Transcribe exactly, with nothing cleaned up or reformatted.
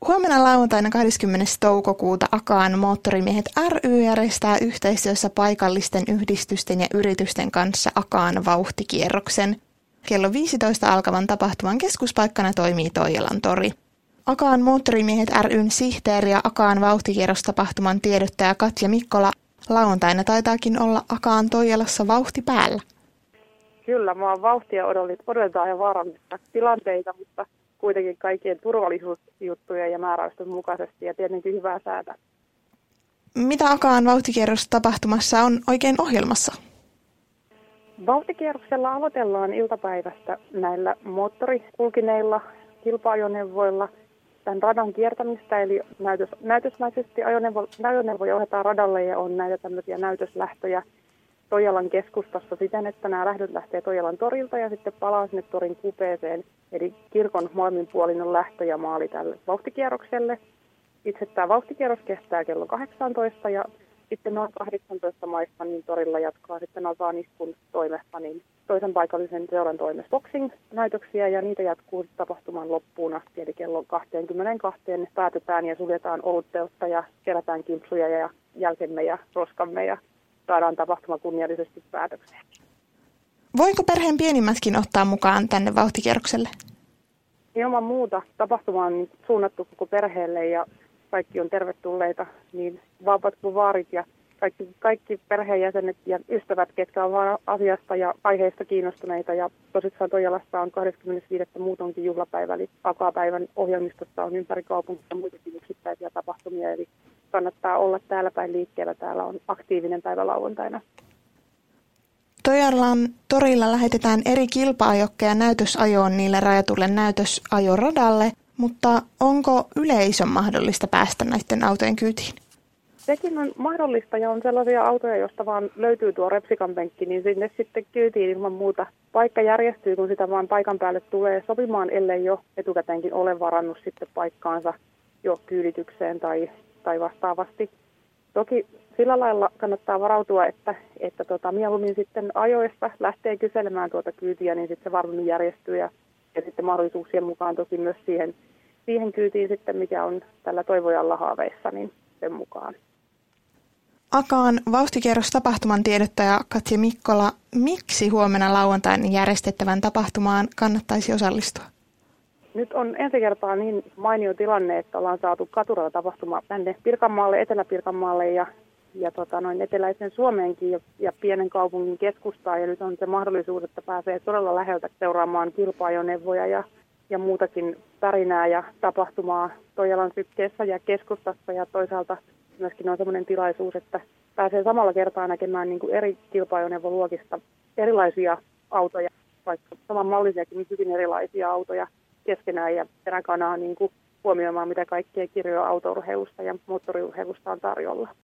Huomenna lauantaina kahdeskymmenes toukokuuta Akaan Moottorimiehet ry järjestää yhteistyössä paikallisten yhdistysten ja yritysten kanssa Akaan vauhtikierroksen. Kello viisitoista alkavan tapahtuman keskuspaikkana toimii Toijalan tori. Akaan Moottorimiehet ry:n sihteeri ja Akaan vauhtikierrostapahtuman tiedottaja Katja Mikkola. Lauantaina taitaakin olla Akaan Toijalassa vauhti päällä. Kyllä, maan vauhtia odotetaan ja vaarallisia tilanteita, mutta kuitenkin kaikkien turvallisuusjuttuja ja määräysten mukaisesti ja tietenkin hyvää säätä. Mitä Akaan vauhtikierrostapahtumassa on oikein ohjelmassa? Vauhtikierroksella aloitellaan iltapäivästä näillä moottorikulkineilla, kilpa-ajoneuvoilla tämän radan kiertämistä, eli näytös, näytösmäisesti ajoneuvo, ajoneuvo johdetaan radalle ja on näitä tämmöisiä näytöslähtöjä Toijalan keskustassa siten, että nämä lähdöt lähtee Toijalan torilta ja sitten palaa sinne torin kupeeseen, eli kirkon molemminpuolinen lähtö ja maali tälle vauhtikierrokselle. Itse tämä vauhtikierros kestää kello kahdeksantoista ja sitten noin kahdeksantoista maista niin torilla jatkaa sitten Akaan Iskun toimesta niin toisen paikallisen seuran toimesta boxing-näytöksiä ja niitä jatkuu tapahtuman loppuun asti, eli kello kaksikymmentäkaksi päätetään ja suljetaan olutteosta ja kerätään kimpsuja ja jälkemme ja roskamme ja saadaan tapahtuma kunniallisesti päätökseen. Voiko perheen pienimmätkin ottaa mukaan tänne vauhtikierrokselle? Ilman muuta tapahtuma on suunnattu koko perheelle ja kaikki on tervetulleita, niin vauvat kuin vaarit ja kaikki, kaikki perheenjäsenet ja ystävät, ketkä ovat asiasta ja aiheesta kiinnostuneita. Ja tosissaan Toijalassa on kahdeskymmenesviides muutonkin juhlapäivä, eli Akaa-päivän ohjelmistossa on ympäri kaupunkia muitakin yksittäisiä tapahtumia, eli kannattaa olla täällä päin liikkeellä. Täällä on aktiivinen päivä lauantaina. Toijalan torilla lähetetään eri kilpa-ajokkeja näytösajoon niille rajatulle näytösajoradalle, mutta onko yleisön mahdollista päästä näiden autojen kyytiin? Sekin on mahdollista ja on sellaisia autoja, joista vaan löytyy tuo repsikan penkki, niin sinne sitten kyytiin ilman muuta. Paikka järjestyy, kun sitä vaan paikan päälle tulee sopimaan, ellei jo etukäteenkin ole varannut sitten paikkaansa jo kyyditykseen tai, tai vastaavasti. Toki sillä lailla kannattaa varautua, että, että tota, mieluummin sitten ajoista lähtee kyselemään tuota kyytiä, niin sitten se varmemmin järjestyy ja, ja sitten mahdollisuuksien mukaan toki myös siihen, siihen kyytiin sitten, mikä on tällä toivojalla haaveissa, niin sen mukaan. Akaan vauhtikierrostapahtuman tiedottaja Katja Mikkola, miksi huomenna lauantaina järjestettävän tapahtumaan kannattaisi osallistua? Nyt on ensi kertaa niin mainio tilanne, että ollaan saatu katuralla tapahtuma tänne Pirkanmaalle, Etelä-Pirkanmaalle ja, ja tota, noin eteläisen Suomeenkin ja, ja pienen kaupungin keskustaan. Ja nyt on se mahdollisuus, että pääsee todella läheltä seuraamaan kilpa-ajoneuvoja ja, ja muutakin tarinaa ja tapahtumaa Toijalan sykkeessä ja keskustassa. Ja toisaalta myöskin on sellainen tilaisuus, että pääsee samalla kertaa näkemään niin kuin eri kilpa-ajoneuvoluokista erilaisia autoja, vaikka samanmallisiakin, niin hyvin erilaisia autoja keskenään ja peräkanaa niin kuin huomioimaan, mitä kaikkea kirjoja autourheilusta ja moottoriurheilusta on tarjolla.